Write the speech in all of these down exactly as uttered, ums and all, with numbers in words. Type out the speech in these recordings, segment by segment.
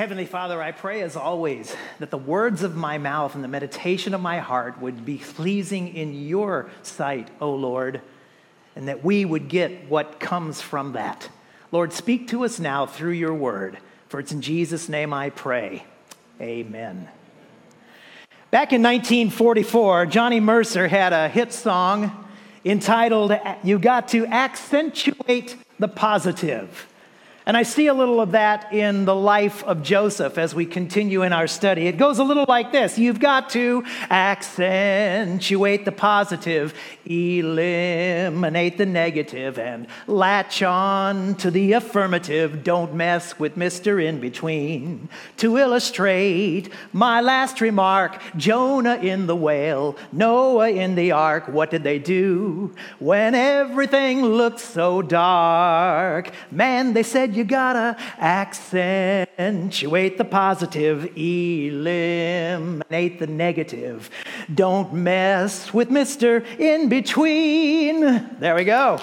Heavenly Father, I pray as always that the words of my mouth and the meditation of my heart would be pleasing in your sight, O Lord, and that we would get what comes from that. Lord, speak to us now through your word, for it's in Jesus' name I pray. Amen. Back in nineteen forty-four, Johnny Mercer had a hit song entitled, "You Got to Accentuate the Positive." And I see a little of that in the life of Joseph as we continue in our study. It goes a little like this. You've got to accentuate the positive, eliminate the negative, and latch on to the affirmative. Don't mess with Mister In-Between. To illustrate my last remark, Jonah in the whale, Noah in the ark, what did they do when everything looked so dark? Man, they said, you gotta accentuate the positive, eliminate the negative. Don't mess with Mister In-Between. There we go.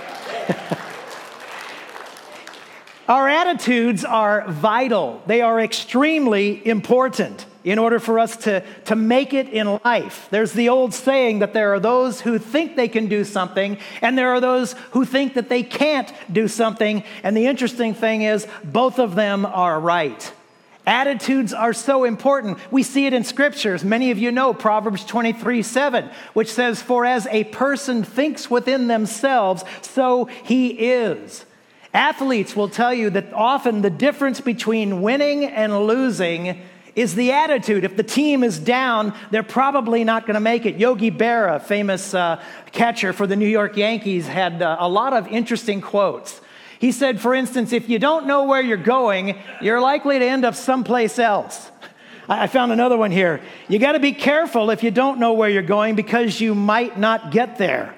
Our attitudes are vital. They are extremely important in order for us to, to make it in life. There's the old saying that there are those who think they can do something, and there are those who think that they can't do something. And the interesting thing is, both of them are right. Attitudes are so important. We see it in scriptures. Many of you know Proverbs twenty-three seven, which says, "For as a person thinks within themselves, so he is." Athletes will tell you that often the difference between winning and losing is the attitude. If the team is down, they're probably not going to make it. Yogi Berra, famous uh, catcher for the New York Yankees, had uh, a lot of interesting quotes. He said, for instance, if you don't know where you're going, you're likely to end up someplace else. I found another one here. You got to be careful if you don't know where you're going because you might not get there.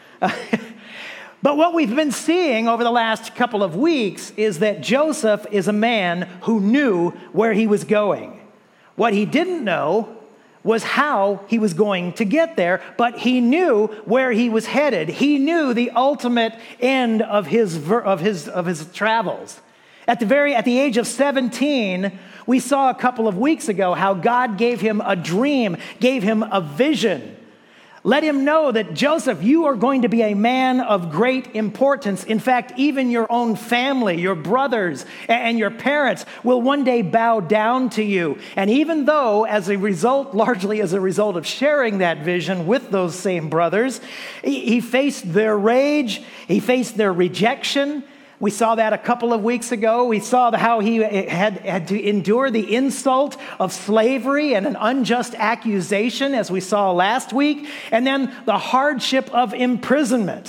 But what we've been seeing over the last couple of weeks is that Joseph is a man who knew where he was going. What he didn't know was how he was going to get there, but he knew where he was headed. He knew the ultimate end of his of his of his travels. At the very at the age of seventeen, we saw a couple of weeks ago how God gave him a dream, gave him a vision. Let him know that, Joseph, you are going to be a man of great importance. In fact, even your own family, your brothers and your parents will one day bow down to you. And even though, as a result, largely as a result of sharing that vision with those same brothers, he faced their rage, he faced their rejection. We saw that a couple of weeks ago. We saw how he had, had to endure the insult of slavery and an unjust accusation, as we saw last week, and then the hardship of imprisonment.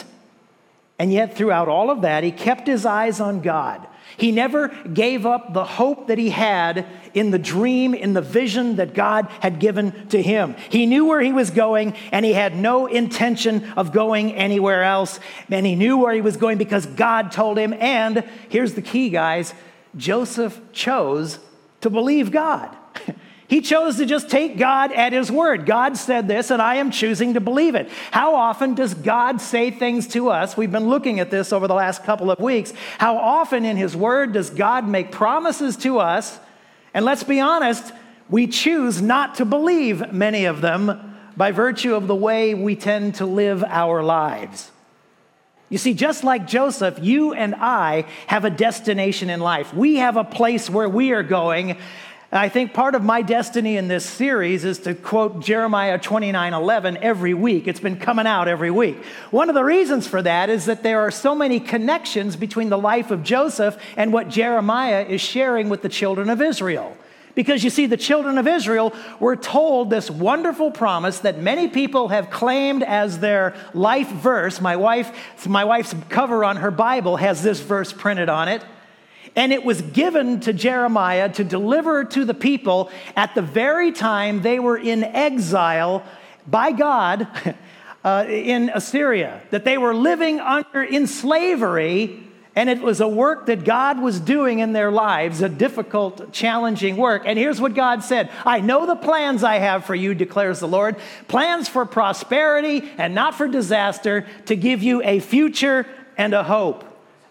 And yet, throughout all of that, he kept his eyes on God. He never gave up the hope that he had in the dream, in the vision that God had given to him. He knew where he was going, and he had no intention of going anywhere else. And he knew where he was going because God told him. And here's the key, guys. Joseph chose to believe God. He chose to just take God at his word. God said this, and I am choosing to believe it. How often does God say things to us? We've been looking at this over the last couple of weeks. How often in his word does God make promises to us? And let's be honest, we choose not to believe many of them by virtue of the way we tend to live our lives. You see, just like Joseph, you and I have a destination in life. We have a place where we are going. I think part of my destiny in this series is to quote Jeremiah twenty-nine eleven every week. It's been coming out every week. One of the reasons for that is that there are so many connections between the life of Joseph and what Jeremiah is sharing with the children of Israel. Because you see, the children of Israel were told this wonderful promise that many people have claimed as their life verse. My wife, my wife's cover on her Bible has this verse printed on it. And it was given to Jeremiah to deliver to the people at the very time they were in exile by God uh, in Assyria, that they were living under in slavery, and it was a work that God was doing in their lives, a difficult, challenging work. And here's what God said: I know the plans I have for you, declares the Lord, plans for prosperity and not for disaster, to give you a future and a hope.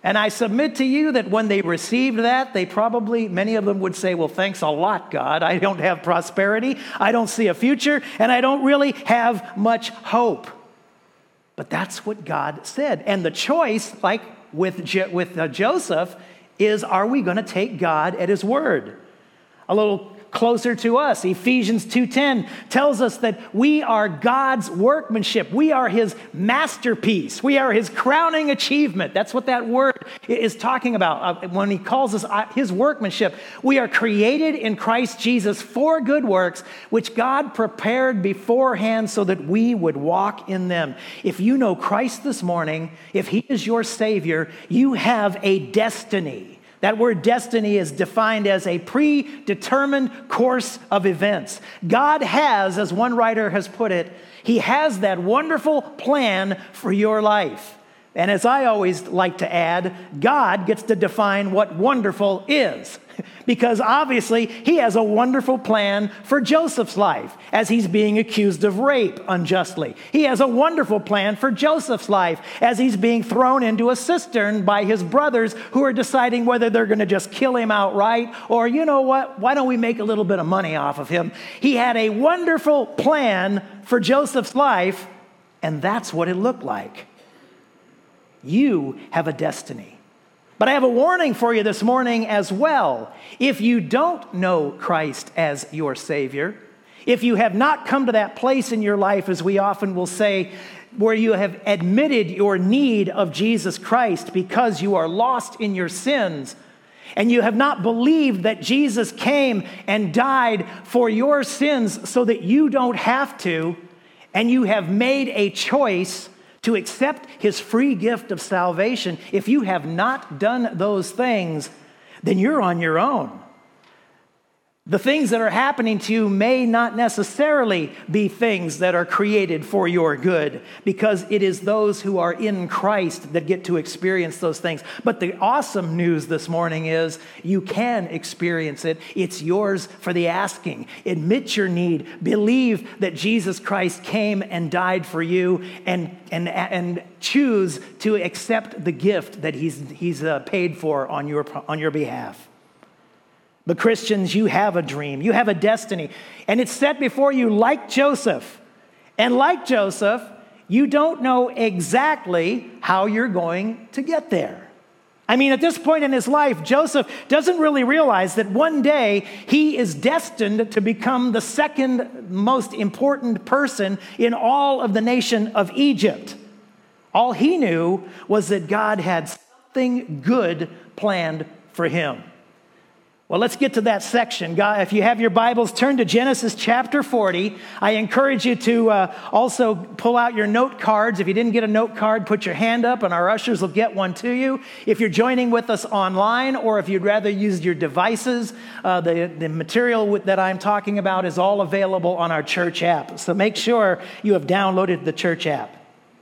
And I submit to you that when they received that, they probably, many of them would say, well, thanks a lot, God. I don't have prosperity, I don't see a future, and I don't really have much hope. But that's what God said. And the choice, like with, Jo- with uh, Joseph, is are we going to take God at his word? A little closer to us, Ephesians two ten tells us that we are God's workmanship. We are his masterpiece. We are his crowning achievement. That's what that word is talking about uh, when he calls us uh, his workmanship. We are created in Christ Jesus for good works, which God prepared beforehand so that we would walk in them. If you know Christ this morning, if he is your Savior, you have a destiny. That word destiny is defined as a predetermined course of events. God has, as one writer has put it, he has that wonderful plan for your life. And as I always like to add, God gets to define what wonderful is. Because obviously, he has a wonderful plan for Joseph's life as he's being accused of rape unjustly. He has a wonderful plan for Joseph's life as he's being thrown into a cistern by his brothers who are deciding whether they're going to just kill him outright or, you know what, why don't we make a little bit of money off of him? He had a wonderful plan for Joseph's life, and that's what it looked like. You have a destiny. But I have a warning for you this morning as well. If you don't know Christ as your Savior, if you have not come to that place in your life, as we often will say, where you have admitted your need of Jesus Christ because you are lost in your sins, and you have not believed that Jesus came and died for your sins so that you don't have to, and you have made a choice to accept his free gift of salvation, if you have not done those things, then you're on your own. The things that are happening to you may not necessarily be things that are created for your good, because it is those who are in Christ that get to experience those things. But the awesome news this morning is you can experience it. It's yours for the asking. Admit your need. Believe that Jesus Christ came and died for you, and and and choose to accept the gift that he's he's uh, paid for on your on your behalf. But Christians, you have a dream, you have a destiny, and it's set before you like Joseph. And like Joseph, you don't know exactly how you're going to get there. I mean, at this point in his life, Joseph doesn't really realize that one day he is destined to become the second most important person in all of the nation of Egypt. All he knew was that God had something good planned for him. Well, let's get to that section. God, if you have your Bibles, turn to Genesis chapter forty. I encourage you to uh, also pull out your note cards. If you didn't get a note card, put your hand up and our ushers will get one to you. If you're joining with us online, or if you'd rather use your devices, uh, the, the material that I'm talking about is all available on our church app. So make sure you have downloaded the church app.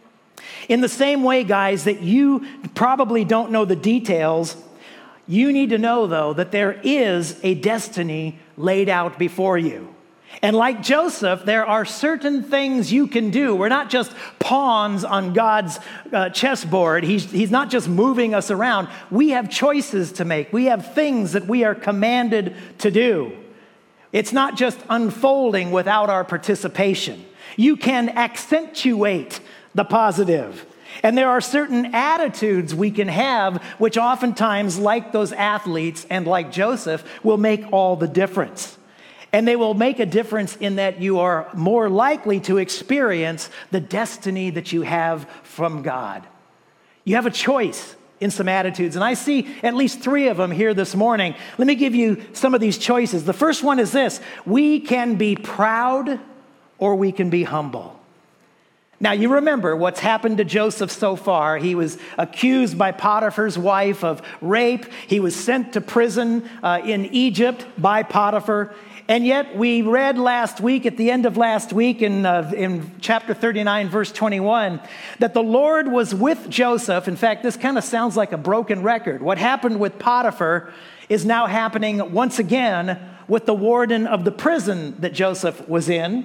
In the same way, guys, that you probably don't know the details, you need to know, though, that there is a destiny laid out before you. And like Joseph, there are certain things you can do. We're not just pawns on God's uh, chessboard. He's, he's not just moving us around. We have choices to make. We have things that we are commanded to do. It's not just unfolding without our participation. You can accentuate the positive. And there are certain attitudes we can have, which oftentimes, like those athletes and like Joseph, will make all the difference. And they will make a difference in that you are more likely to experience the destiny that you have from God. You have a choice in some attitudes, and I see at least three of them here this morning. Let me give you some of these choices. The first one is this: we can be proud or we can be humble. Now, you remember what's happened to Joseph so far. He was accused by Potiphar's wife of rape. He was sent to prison uh, in Egypt by Potiphar. And yet we read last week, at the end of last week in, uh, in chapter thirty-nine, verse twenty-one, that the Lord was with Joseph. In fact, this kind of sounds like a broken record. What happened with Potiphar is now happening once again with the warden of the prison that Joseph was in.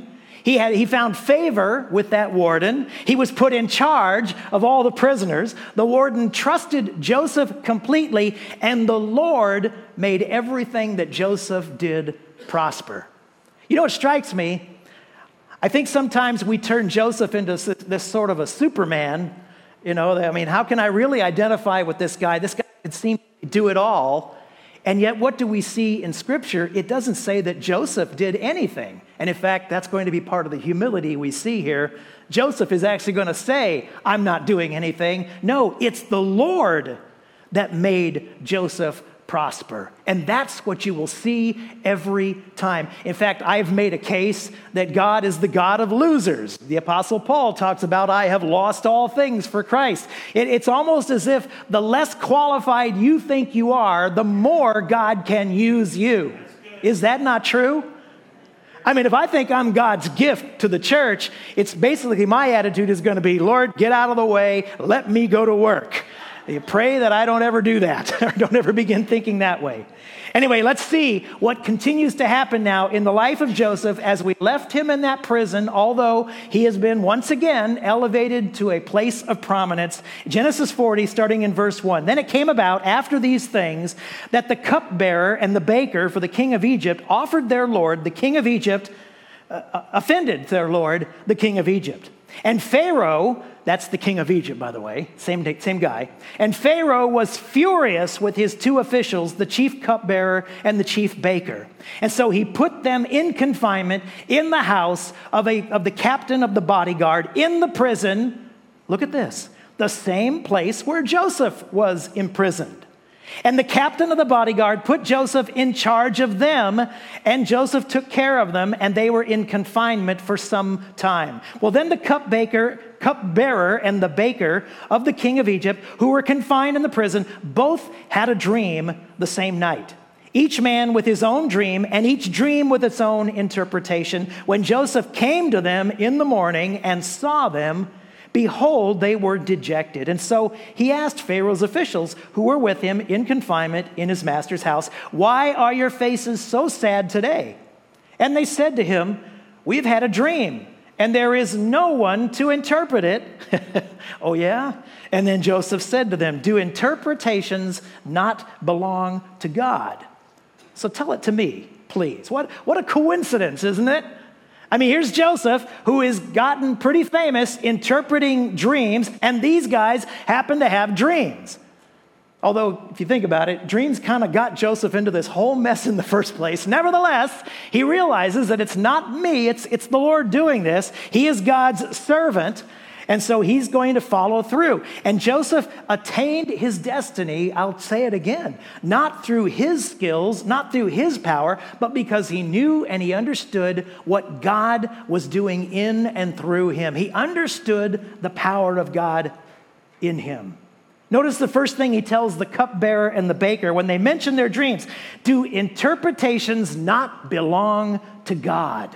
he had he found favor with that warden. He was put in charge of all the prisoners. The warden trusted Joseph completely, and the Lord made everything that Joseph did prosper. You know what strikes me? I think sometimes we turn Joseph into this sort of a Superman. You know, I mean, how can I really identify with this guy? This guy can seem to do it all. And yet, what do we see in Scripture? It doesn't say that Joseph did anything. And in fact, that's going to be part of the humility we see here. Joseph is actually going to say, I'm not doing anything. No, it's the Lord that made Joseph prosper. And that's what you will see every time. In fact, I've made a case that God is the God of losers. The Apostle Paul talks about, I have lost all things for Christ. It, it's almost as if the less qualified you think you are, the more God can use you. Is that not true? I mean, if I think I'm God's gift to the church, it's basically my attitude is going to be, Lord, get out of the way, let me go to work. You pray that I don't ever do that, or don't ever begin thinking that way. Anyway, let's see what continues to happen now in the life of Joseph as we left him in that prison, although he has been once again elevated to a place of prominence. Genesis forty, starting in verse one. Then it came about after these things that the cupbearer and the baker for the king of Egypt offered their lord, the king of Egypt, uh, offended their lord, the king of Egypt. And Pharaoh, that's the king of Egypt, by the way, same, same guy. And Pharaoh was furious with his two officials, the chief cupbearer and the chief baker. And so he put them in confinement in the house of, a, of the captain of the bodyguard in the prison. Look at this, the same place where Joseph was imprisoned. And the captain of the bodyguard put Joseph in charge of them, and Joseph took care of them, and they were in confinement for some time. Well, then the cupbaker, cupbearer and the baker of the king of Egypt, who were confined in the prison, both had a dream the same night. Each man with his own dream, and each dream with its own interpretation. When Joseph came to them in the morning and saw them, behold, they were dejected. And so he asked Pharaoh's officials who were with him in confinement in his master's house, why are your faces so sad today? And they said to him, we've had a dream, and there is no one to interpret it. Oh, yeah? And then Joseph said to them, do interpretations not belong to God? So tell it to me, please. What, what a coincidence, isn't it? I mean, here's Joseph, who has gotten pretty famous interpreting dreams, and these guys happen to have dreams. Although, if you think about it, dreams kind of got Joseph into this whole mess in the first place. Nevertheless, he realizes that it's not me, it's, it's the Lord doing this. He is God's servant, and so he's going to follow through. And Joseph attained his destiny, I'll say it again, not through his skills, not through his power, but because he knew and he understood what God was doing in and through him. He understood the power of God in him. Notice the first thing he tells the cupbearer and the baker when they mention their dreams. Do interpretations not belong to God?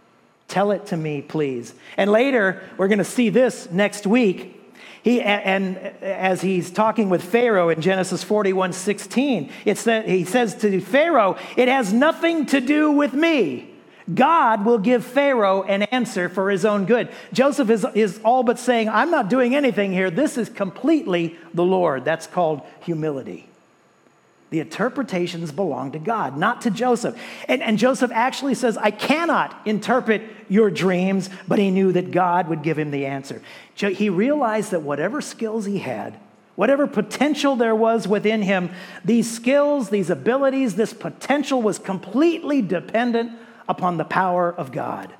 Tell it to me, please. And later, we're going to see this next week. He, and as he's talking with Pharaoh in Genesis forty-one sixteen, it's that he says to Pharaoh, it has nothing to do with me. God will give Pharaoh an answer for his own good. Joseph is, is all but saying, I'm not doing anything here. This is completely the Lord. That's called humility. The interpretations belong to God, not to Joseph. And, and Joseph actually says, I cannot interpret your dreams, but he knew that God would give him the answer. He realized that whatever skills he had, whatever potential there was within him, these skills, these abilities, this potential was completely dependent upon the power of God.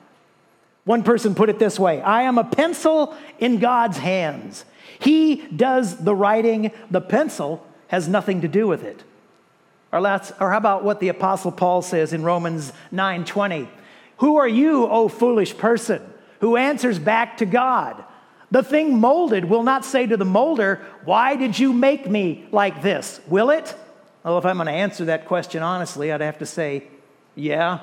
One person put it this way, I am a pencil in God's hands. He does the writing, the pencil has nothing to do with it. Or, let's, or how about what the Apostle Paul says in Romans nine twenty? Who are you, O foolish person, who answers back to God? The thing molded will not say to the molder, why did you make me like this? Will it? Well, if I'm going to answer that question honestly, I'd have to say, yeah,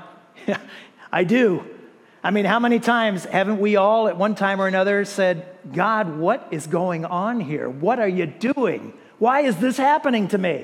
I do. I mean, how many times haven't we all at one time or another said, God, what is going on here? What are you doing? Why is this happening to me?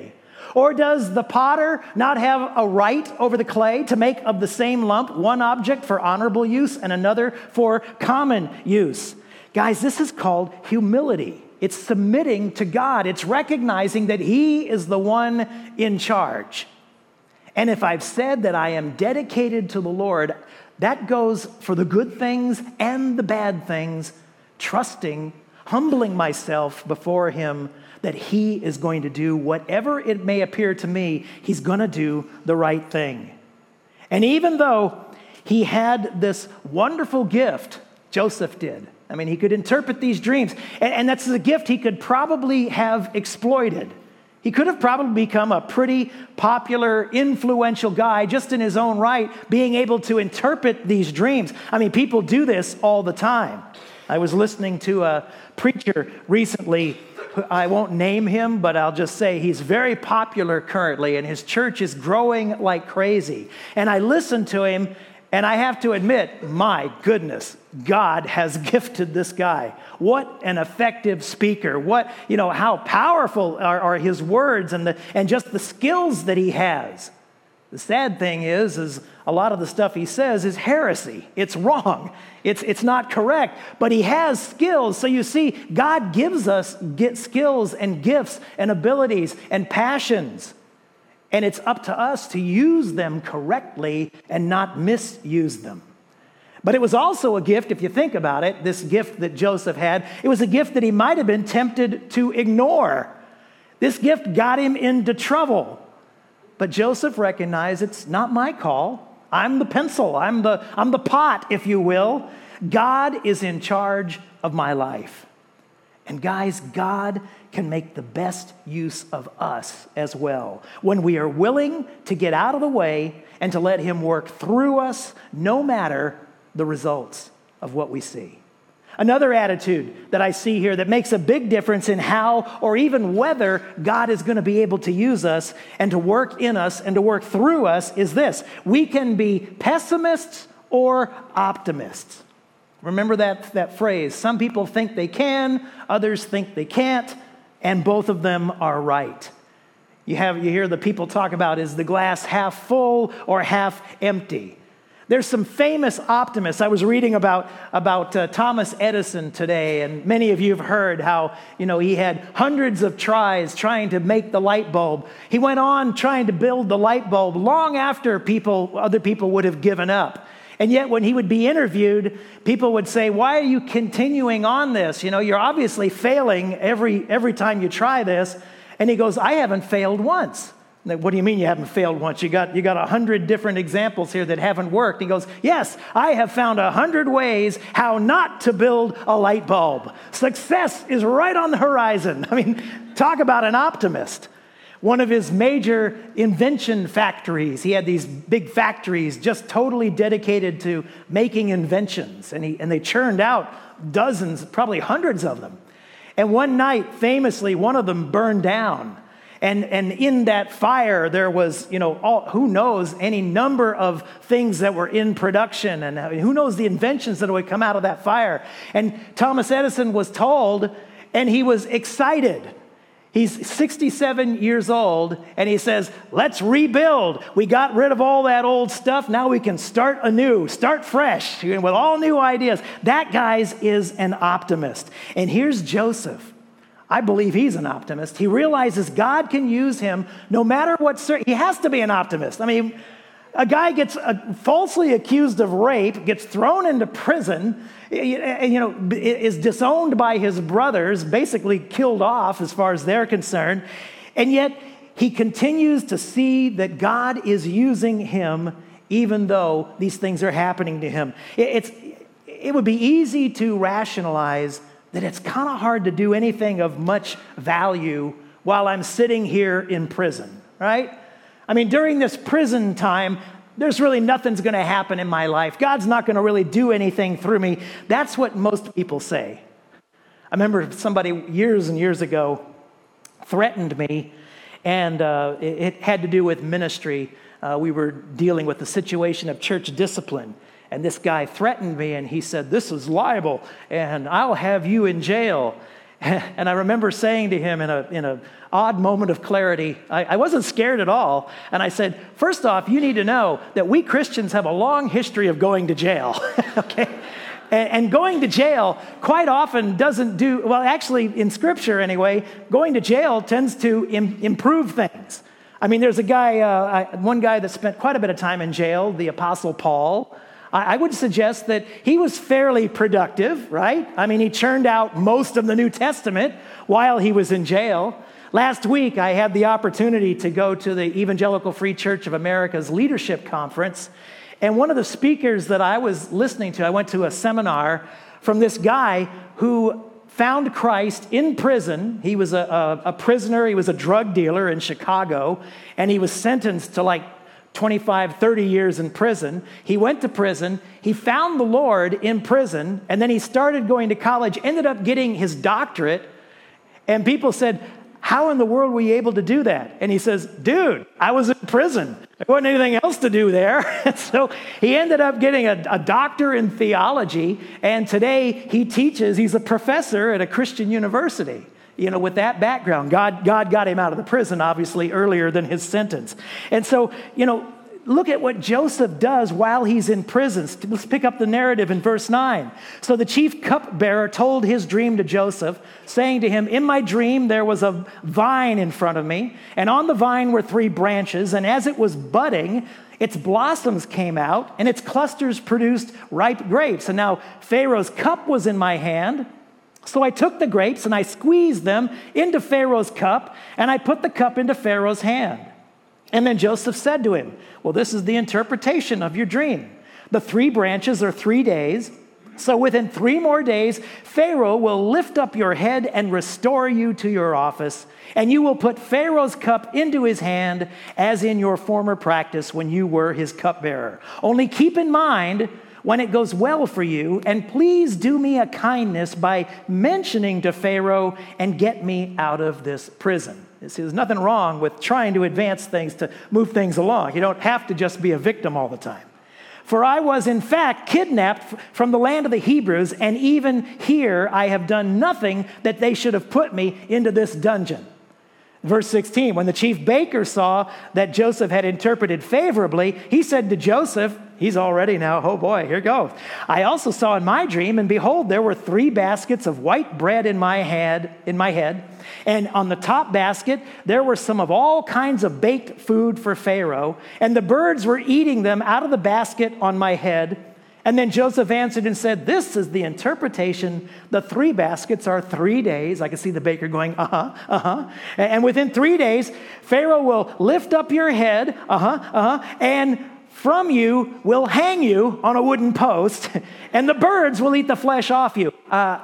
Or does the potter not have a right over the clay to make of the same lump one object for honorable use and another for common use? Guys, this is called humility. It's submitting to God. It's recognizing that He is the one in charge. And if I've said that I am dedicated to the Lord, that goes for the good things and the bad things, trusting, humbling myself before Him that He is going to do whatever it may appear to me, He's going to do the right thing. And even though he had this wonderful gift, Joseph did. I mean, he could interpret these dreams, and, and that's a gift he could probably have exploited. He could have probably become a pretty popular, influential guy just in his own right, being able to interpret these dreams. I mean, people do this all the time. I was listening to a preacher recently. I won't name him, but I'll just say he's very popular currently, and his church is growing like crazy. And I listened to him, and I have to admit, my goodness, God has gifted this guy. What an effective speaker. What, you know, how powerful are, are his words and, the, and just the skills that he has. The sad thing is, is a lot of the stuff he says is heresy. It's wrong. It's, it's not correct, but he has skills. So you see, God gives us get skills and gifts and abilities and passions. And it's up to us to use them correctly and not misuse them. But it was also a gift, if you think about it, this gift that Joseph had, it was a gift that he might have been tempted to ignore. This gift got him into trouble. But Joseph recognized it's not my call. I'm the pencil. I'm the, I'm the pot, if you will. God is in charge of my life. And guys, God can make the best use of us as well when we are willing to get out of the way and to let Him work through us, no matter the results of what we see. Another attitude that I see here that makes a big difference in how or even whether God is going to be able to use us and to work in us and to work through us is this: we can be pessimists or optimists. Remember that, that phrase, some people think they can, others think they can't, and both of them are right. You have you hear the people talk about, is the glass half full or half empty? There's some famous optimists. I was reading about, about uh, Thomas Edison today, and many of you have heard how, you know, he had hundreds of tries trying to make the light bulb. He went on trying to build the light bulb long after people, other people would have given up. And yet when he would be interviewed, people would say, why are you continuing on this? You know, you're obviously failing every, every time you try this. And he goes, I haven't failed once. What do you mean you haven't failed once? You got you got a hundred different examples here that haven't worked. He goes, yes, I have found a hundred ways how not to build a light bulb. Success is right on the horizon. I mean, talk about an optimist. One of his major invention factories, he had these big factories just totally dedicated to making inventions. And, he, and they churned out dozens, probably hundreds of them. And one night, famously, one of them burned down. And, and in that fire, there was, you know, all, who knows, any number of things that were in production. And who knows the inventions that would come out of that fire. And Thomas Edison was told, and he was excited. He's sixty-seven years old, and he says, let's rebuild. We got rid of all that old stuff. Now we can start anew, start fresh, with all new ideas. That, guys, is an optimist. And here's Joseph. I believe he's an optimist. He realizes God can use him no matter what. He has to be an optimist. I mean, a guy gets uh, falsely accused of rape, gets thrown into prison, and, you know, is disowned by his brothers, basically killed off as far as they're concerned. And yet he continues to see that God is using him even though these things are happening to him. It's, it would be easy to rationalize that it's kind of hard to do anything of much value while I'm sitting here in prison, right? I mean, during this prison time, there's really nothing's going to happen in my life. God's not going to really do anything through me. That's what most people say. I remember somebody years and years ago threatened me, and uh, it, it had to do with ministry. Uh, we were dealing with the situation of church discipline. And this guy threatened me, and he said, this is libel, and I'll have you in jail. And I remember saying to him in a in a odd moment of clarity, I, I wasn't scared at all. And I said, first off, you need to know that we Christians have a long history of going to jail, okay? And, and going to jail quite often doesn't do, well, actually in Scripture anyway, going to jail tends to im- improve things. I mean, there's a guy, uh, I, one guy that spent quite a bit of time in jail, the Apostle Paul. I, I would suggest that he was fairly productive, right? I mean, he churned out most of the New Testament while he was in jail. Last week, I had the opportunity to go to the Evangelical Free Church of America's Leadership Conference. And one of the speakers that I was listening to, I went to a seminar from this guy who found Christ in prison. He was a, a, a prisoner. He was a drug dealer in Chicago, and he was sentenced to like twenty-five, thirty years in prison. He went to prison. He found the Lord in prison, and then he started going to college, ended up getting his doctorate, and people said, how in the world were you able to do that? And he says, dude, I was in prison. There wasn't anything else to do there. So he ended up getting a, a doctor in theology, and today he teaches, he's a professor at a Christian university. You know, with that background, God, God got him out of the prison, obviously, earlier than his sentence. And so, you know, look at what Joseph does while he's in prison. Let's pick up the narrative in verse nine. So the chief cupbearer told his dream to Joseph, saying to him, in my dream there was a vine in front of me, and on the vine were three branches, and as it was budding, its blossoms came out, and its clusters produced ripe grapes. And now Pharaoh's cup was in my hand, so I took the grapes and I squeezed them into Pharaoh's cup, and I put the cup into Pharaoh's hand. And then Joseph said to him, well, this is the interpretation of your dream. The three branches are three days. So within three more days, Pharaoh will lift up your head and restore you to your office. And you will put Pharaoh's cup into his hand as in your former practice when you were his cupbearer. Only keep in mind when it goes well for you, and please do me a kindness by mentioning to Pharaoh and get me out of this prison. See, there's nothing wrong with trying to advance things, to move things along. You don't have to just be a victim all the time. For I was, in fact, kidnapped from the land of the Hebrews, and even here I have done nothing that they should have put me into this dungeon. Verse sixteen, when the chief baker saw that Joseph had interpreted favorably, he said to Joseph, he's all ready now, oh boy, here goes. I also saw in my dream, and behold, there were three baskets of white bread in my head, in my head, and on the top basket, there were some of all kinds of baked food for Pharaoh, and the birds were eating them out of the basket on my head. And then Joseph answered and said, this is the interpretation. The three baskets are three days. I can see the baker going, uh-huh, uh-huh. And within three days, Pharaoh will lift up your head, uh-huh, uh-huh, and from you will hang you on a wooden post, and the birds will eat the flesh off you. Uh,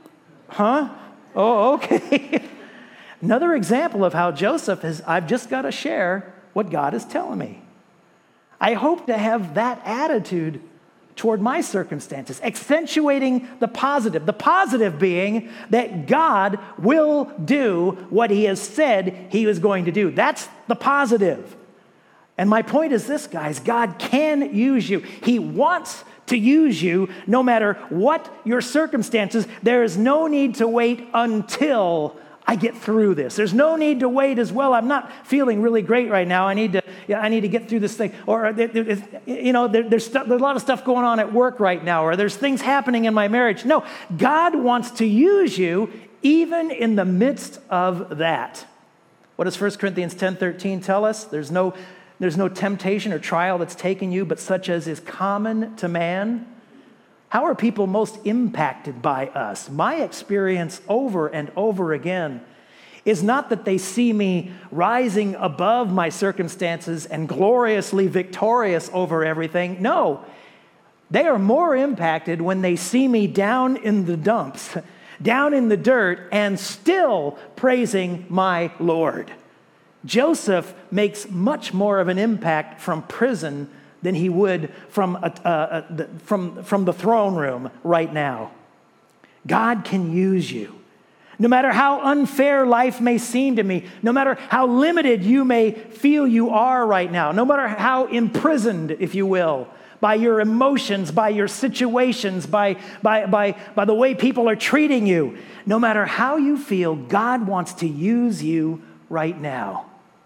huh? Oh, okay. Another example of how Joseph is, I've just got to share what God is telling me. I hope to have that attitude toward my circumstances, accentuating the positive. The positive being that God will do what he has said he was going to do. That's the positive. And my point is this, guys, God can use you. He wants to use you no matter what your circumstances. There is no need to wait until I get through this. There's no need to wait as well. I'm not feeling really great right now. I need to, yeah, I need to get through this thing. Or, you know, there, there's, stu- there's a lot of stuff going on at work right now, or there's things happening in my marriage. No, God wants to use you even in the midst of that. What does First Corinthians ten thirteen tell us? There's no, there's no temptation or trial that's taken you, but such as is common to man. How are people most impacted by us? My experience over and over again is not that they see me rising above my circumstances and gloriously victorious over everything. No, they are more impacted when they see me down in the dumps, down in the dirt, and still praising my Lord. Joseph makes much more of an impact from prison than he would from, a, uh, a, from, from the throne room right now. God can use you. No matter how unfair life may seem to me, no matter how limited you may feel you are right now, no matter how imprisoned, if you will, by your emotions, by your situations, by, by, by, by the way people are treating you. No matter how you feel, God wants to use you right now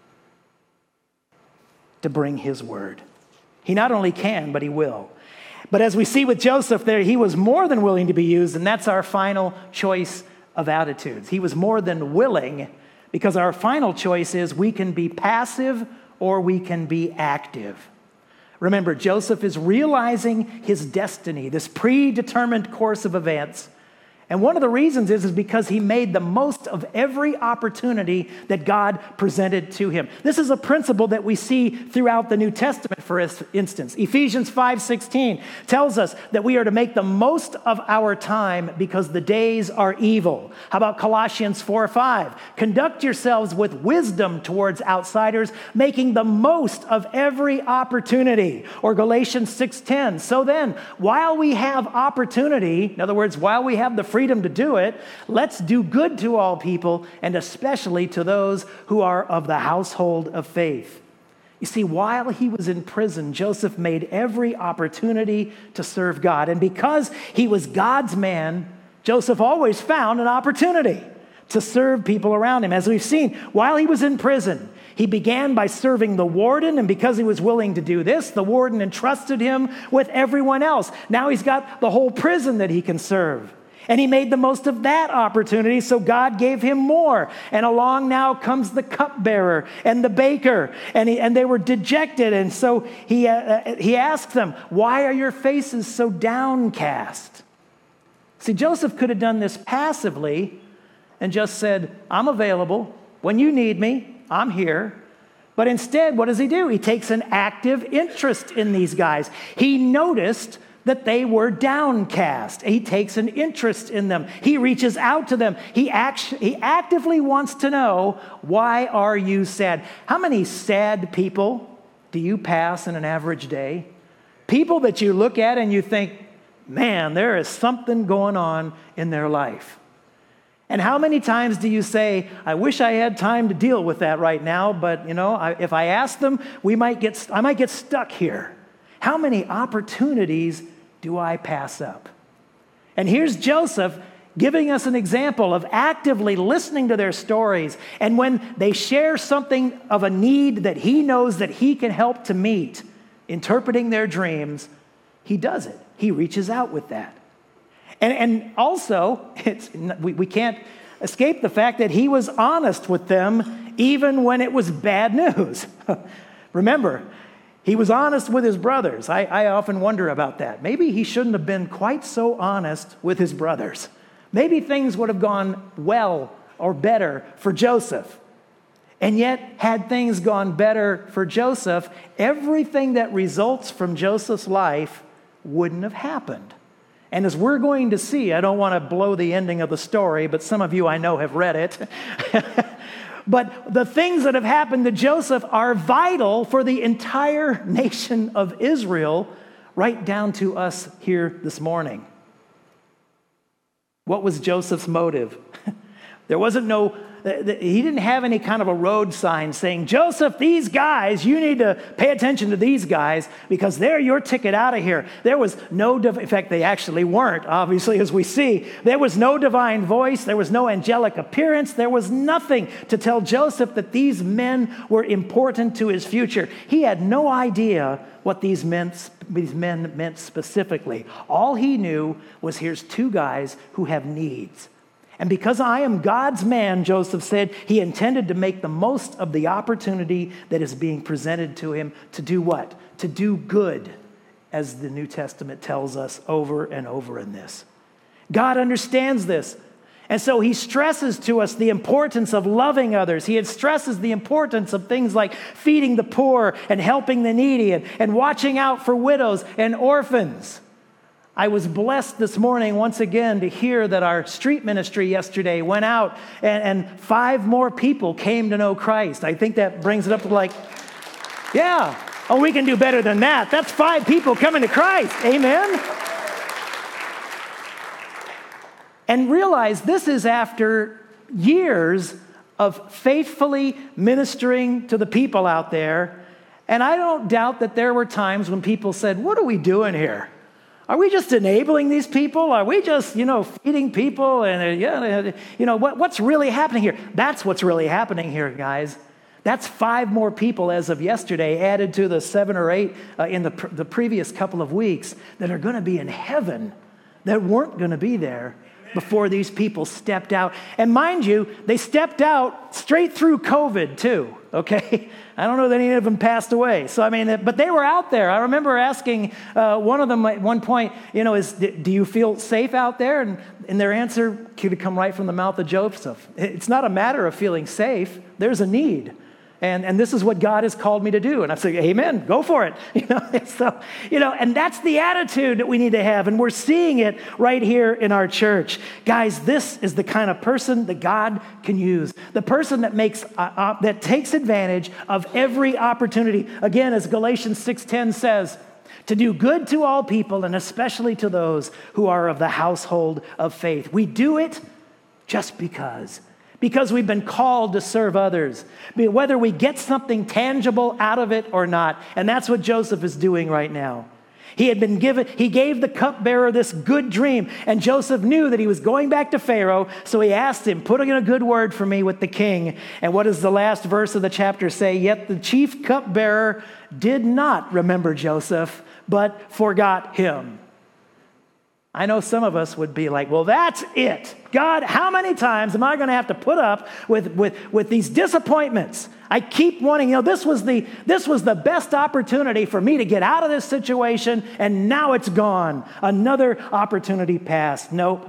to bring his word. He not only can, but he will. But as we see with Joseph there, he was more than willing to be used, and that's our final choice of attitudes. He was more than willing, because our final choice is we can be passive or we can be active. Remember, Joseph is realizing his destiny, this predetermined course of events. And one of the reasons is, is because he made the most of every opportunity that God presented to him. This is a principle that we see throughout the New Testament, for instance. Ephesians five sixteen tells us that we are to make the most of our time because the days are evil. How about Colossians four five? Conduct yourselves with wisdom towards outsiders, making the most of every opportunity. Or Galatians six ten. So then, while we have opportunity, in other words, while we have the freedom to do it, let's do good to all people, and especially to those who are of the household of faith. You see, while he was in prison, Joseph made every opportunity to serve God. And because he was God's man, Joseph always found an opportunity to serve people around him. As we've seen, while he was in prison, he began by serving the warden, and because he was willing to do this, the warden entrusted him with everyone else. Now he's got the whole prison that he can serve. And he made the most of that opportunity, so God gave him more. And along now comes the cupbearer and the baker, and, he, and they were dejected. And so he, uh, he asked them, why are your faces so downcast? See, Joseph could have done this passively and just said, I'm available. When you need me, I'm here. But instead, what does he do? He takes an active interest in these guys. He noticed that they were downcast. He takes an interest in them. He reaches out to them. He, act- he actively wants to know, why are you sad? How many sad people do you pass in an average day? People that you look at and you think, man, there is something going on in their life. And how many times do you say, I wish I had time to deal with that right now, but you know, I, if I ask them, we might get, I might get stuck here. How many opportunities do I pass up? And here's Joseph giving us an example of actively listening to their stories. And when they share something of a need that he knows that he can help to meet, interpreting their dreams, he does it. He reaches out with that. And, and also, it's, we, we can't escape the fact that he was honest with them even when it was bad news. Remember, he was honest with his brothers. I, I often wonder about that. Maybe he shouldn't have been quite so honest with his brothers. Maybe things would have gone well or better for Joseph. And yet, had things gone better for Joseph, everything that results from Joseph's life wouldn't have happened. And as we're going to see, I don't want to blow the ending of the story, but some of you I know have read it. But the things that have happened to Joseph are vital for the entire nation of Israel, right down to us here this morning. What was Joseph's motive? There wasn't no, he didn't have any kind of a road sign saying, Joseph, these guys, you need to pay attention to these guys because they're your ticket out of here. There was no, in fact, they actually weren't, obviously, as we see. There was no divine voice. There was no angelic appearance. There was nothing to tell Joseph that these men were important to his future. He had no idea what these men, these men meant specifically. All he knew was, here's two guys who have needs. And because I am God's man, Joseph said, he intended to make the most of the opportunity that is being presented to him to do what? To do good, as the New Testament tells us over and over in this. God understands this. And so he stresses to us the importance of loving others. He stresses the importance of things like feeding the poor and helping the needy and, and watching out for widows and orphans. I was blessed this morning once again to hear that our street ministry yesterday went out and, and five more people came to know Christ. I think that brings it up to like, yeah, oh, we can do better than that. That's five people coming to Christ. Amen? And realize this is after years of faithfully ministering to the people out there And I don't doubt that there were times when people said, what are we doing here? Are we just enabling these people? Are we just, you know, feeding people? And, uh, yeah, you know, what, what's really happening here? That's what's really happening here, guys. That's five more people as of yesterday added to the seven or eight uh, in the, pr- the previous couple of weeks that are going to be in heaven that weren't going to be there before these people stepped out. And mind you, they stepped out straight through COVID too, okay? I don't know that any of them passed away. So, I mean, but they were out there. I remember asking uh, one of them at one point, you know, is, do you feel safe out there? And, and their answer could come right from the mouth of Joseph. It's not a matter of feeling safe. There's a need. And, and this is what God has called me to do. And I say, amen, go for it. You know, so, you know, and that's the attitude that we need to have. And we're seeing it right here in our church. Guys, this is the kind of person that God can use. The person that makes, uh, uh, that takes advantage of every opportunity. Again, as Galatians six ten says, to do good to all people and especially to those who are of the household of faith. We do it just because. Because we've been called to serve others, whether we get something tangible out of it or not. And that's what Joseph is doing right now. He had been given, he gave the cupbearer this good dream, and Joseph knew that he was going back to Pharaoh, so he asked him, put in a good word for me with the king. And what does the last verse of the chapter say? Yet the chief cupbearer did not remember Joseph, but forgot him. I know some of us would be like, well, that's it. God, how many times am I going to have to put up with, with, with these disappointments? I keep wanting, you know, this was the this was the best opportunity for me to get out of this situation, and now it's gone. Another opportunity passed. Nope.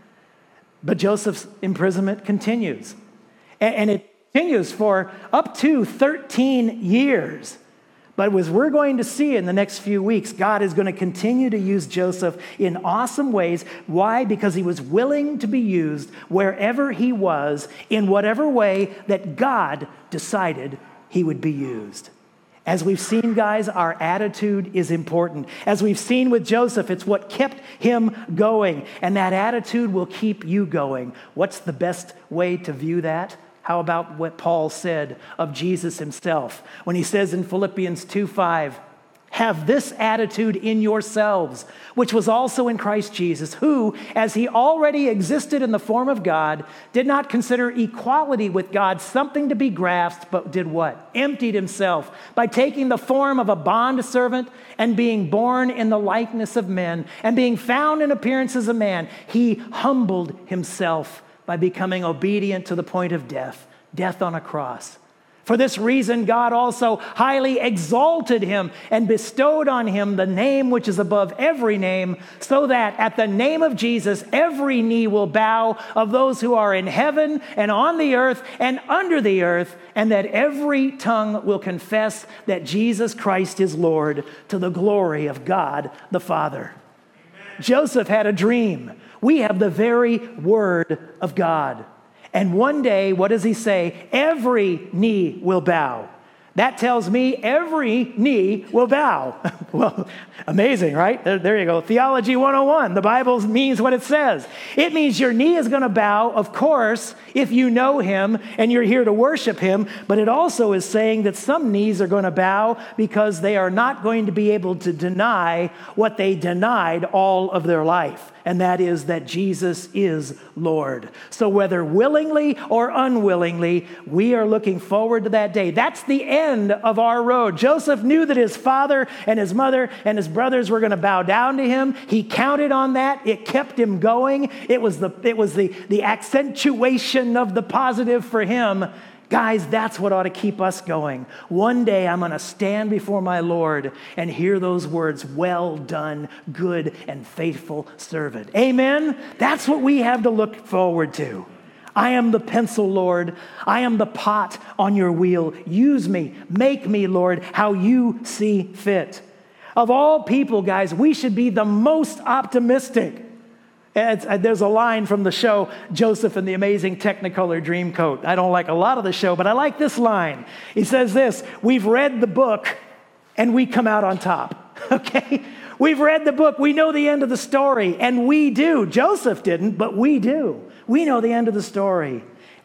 But Joseph's imprisonment continues. And, and it continues for up to thirteen years. But as we're going to see in the next few weeks, God is going to continue to use Joseph in awesome ways. Why? Because he was willing to be used wherever he was, in whatever way that God decided he would be used. As we've seen, guys, our attitude is important. As we've seen with Joseph, it's what kept him going. And that attitude will keep you going. What's the best way to view that? How about what Paul said of Jesus himself when he says in Philippians two five, have this attitude in yourselves, which was also in Christ Jesus, who, as he already existed in the form of God, did not consider equality with God something to be grasped, but did what? Emptied himself by taking the form of a bondservant and being born in the likeness of men and being found in appearance as a man. He humbled himself by becoming obedient to the point of death, death on a cross. For this reason, God also highly exalted him and bestowed on him the name which is above every name, so that at the name of Jesus, every knee will bow of those who are in heaven and on the earth and under the earth, and that every tongue will confess that Jesus Christ is Lord, to the glory of God the Father. Amen. Joseph had a dream. We have the very word of God. And one day, what does he say? Every knee will bow. That tells me every knee will bow. Well, amazing, right? There, there you go. Theology one oh one. The Bible means what it says. It means your knee is going to bow, of course, if you know him and you're here to worship him. But it also is saying that some knees are going to bow because they are not going to be able to deny what they denied all of their life. And that is that Jesus is Lord. So whether willingly or unwillingly, we are looking forward to that day. That's the end of our road. Joseph knew that his father and his mother and his brothers were going to bow down to him. He counted on that. It kept him going. It was the, it was the, the accentuation of the positive for him. Guys, that's what ought to keep us going. One day I'm going to stand before my Lord and hear those words, well done, good and faithful servant. Amen? That's what we have to look forward to. I am the pencil, Lord. I am the pot on your wheel. Use me. Make me, Lord, how you see fit. Of all people, guys, we should be the most optimistic. It's, uh, there's a line from the show, Joseph and the Amazing Technicolor Dreamcoat. I don't like a lot of the show, but I like this line. He says this, we've read the book and we come out on top, okay? We've read the book, we know the end of the story, and we do. Joseph didn't, but we do. We know the end of the story.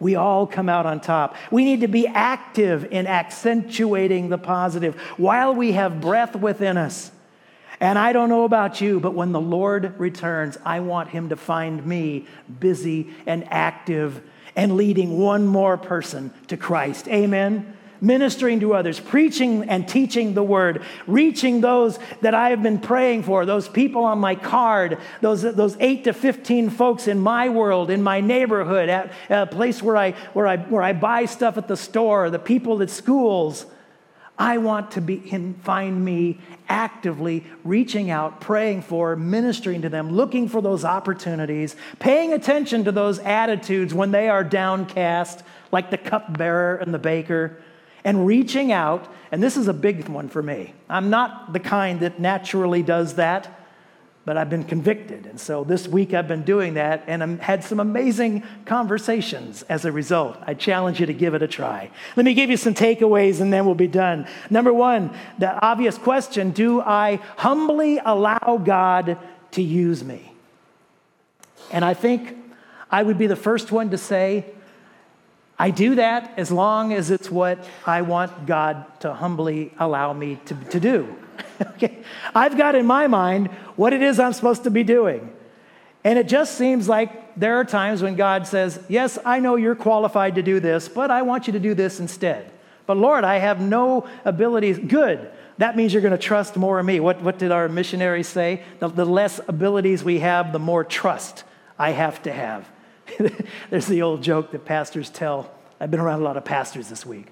we all come out on top. We need to be active in accentuating the positive while we have breath within us. And I don't know about you, but when the Lord returns, I want him to find me busy and active and leading one more person to Christ. Amen. Ministering to others, preaching and teaching the word, reaching those that I have been praying for, those people on my card, those, those eight to fifteen folks in my world, in my neighborhood, at a place where I, where I, where I buy stuff at the store, the people at schools. I want to be him find me actively reaching out, praying for, ministering to them, looking for those opportunities, paying attention to those attitudes when they are downcast, like the cupbearer and the baker, and reaching out. And this is a big one for me. I'm not the kind that naturally does that, but I've been convicted. And so this week I've been doing that, and I've had some amazing conversations as a result. I challenge you to give it a try. Let me give you some takeaways, and then we'll be done. Number one, the obvious question: do I humbly allow God to use me? And I think I would be the first one to say, I do that as long as it's what I want God to humbly allow me to, to do. Okay, I've got in my mind what it is I'm supposed to be doing. And it just seems like there are times when God says, yes, I know you're qualified to do this, but I want you to do this instead. But Lord, I have no abilities. Good. That means you're going to trust more in me. What, what did our missionaries say? The, the less abilities we have, the more trust I have to have. There's the old joke that pastors tell. I've been around a lot of pastors this week.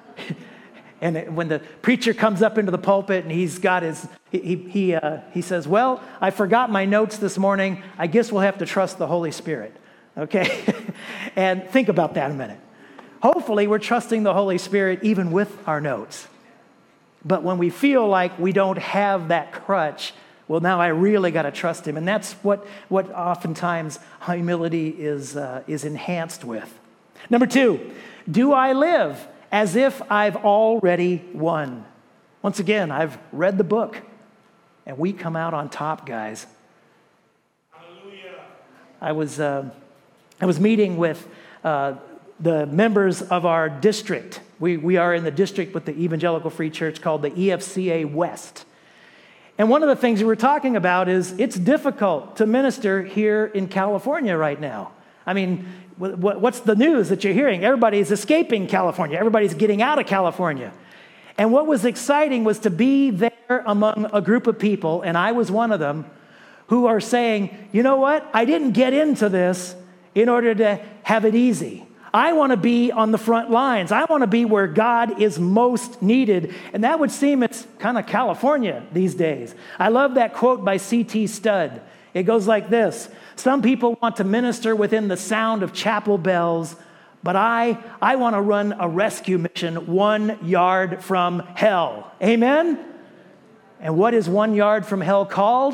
And it, when the preacher comes up into the pulpit and he's got his, he, he, uh, he says, well, I forgot my notes this morning. I guess we'll have to trust the Holy Spirit. Okay? And think about that a minute. Hopefully we're trusting the Holy Spirit even with our notes. But when we feel like we don't have that crutch, well, now I really got to trust him. And that's what, what oftentimes humility is, uh, is enhanced with. Number two, do I live as if I've already won? Once again, I've read the book, and we come out on top, guys. Hallelujah. I was, uh, I was meeting with uh, the members of our district. We, we are in the district with the Evangelical Free Church called the E F C A West. And one of the things we were talking about is it's difficult to minister here in California right now. I mean, what's the news that you're hearing? Everybody's escaping California. Everybody's getting out of California. And what was exciting was to be there among a group of people, and I was one of them, who are saying, you know what? I didn't get into this in order to have it easy. I want to be on the front lines. I want to be where God is most needed. And that would seem it's kind of California these days. I love that quote by C T Studd. It goes like this: some people want to minister within the sound of chapel bells, but I, I want to run a rescue mission one yard from hell. Amen? And what is one yard from hell called?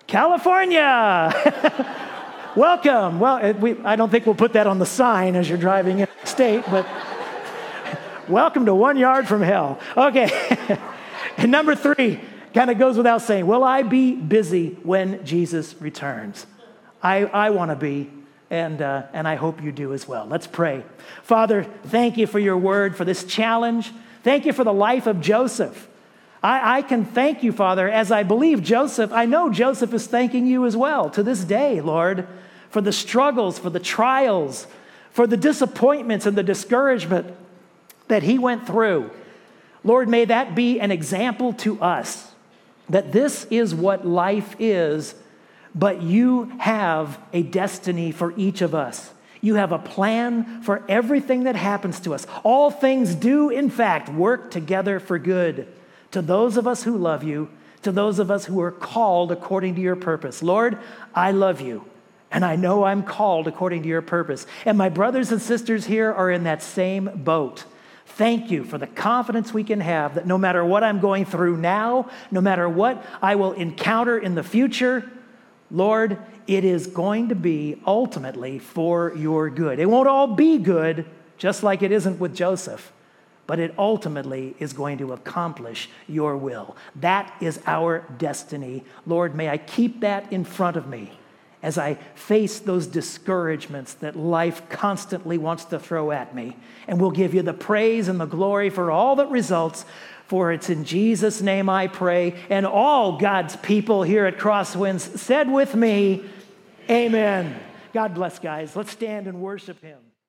California! Welcome. Well, it, we, I don't think we'll put that on the sign as you're driving in the state, but welcome to one yard from hell. Okay. And number three, kind of goes without saying, will I be busy when Jesus returns? I, I want to be, and, uh, and I hope you do as well. Let's pray. Father, thank you for your word, for this challenge. Thank you for the life of Joseph. I, I can thank you, Father, as I believe Joseph, I know Joseph is thanking you as well to this day, Lord, for the struggles, for the trials, for the disappointments and the discouragement that he went through. Lord, may that be an example to us that this is what life is, but you have a destiny for each of us. You have a plan for everything that happens to us. All things do, in fact, work together for good to those of us who love you, to those of us who are called according to your purpose. Lord, I love you, and I know I'm called according to your purpose. And my brothers and sisters here are in that same boat. Thank you for the confidence we can have that no matter what I'm going through now, no matter what I will encounter in the future, Lord, it is going to be ultimately for your good. It won't all be good, just like it isn't with Joseph, but it ultimately is going to accomplish your will. That is our destiny. Lord, may I keep that in front of me as I face those discouragements that life constantly wants to throw at me. And we'll give you the praise and the glory for all that results, for it's in Jesus' name I pray. And all God's people here at Crosswinds said with me, amen. God bless, guys. Let's stand and worship him.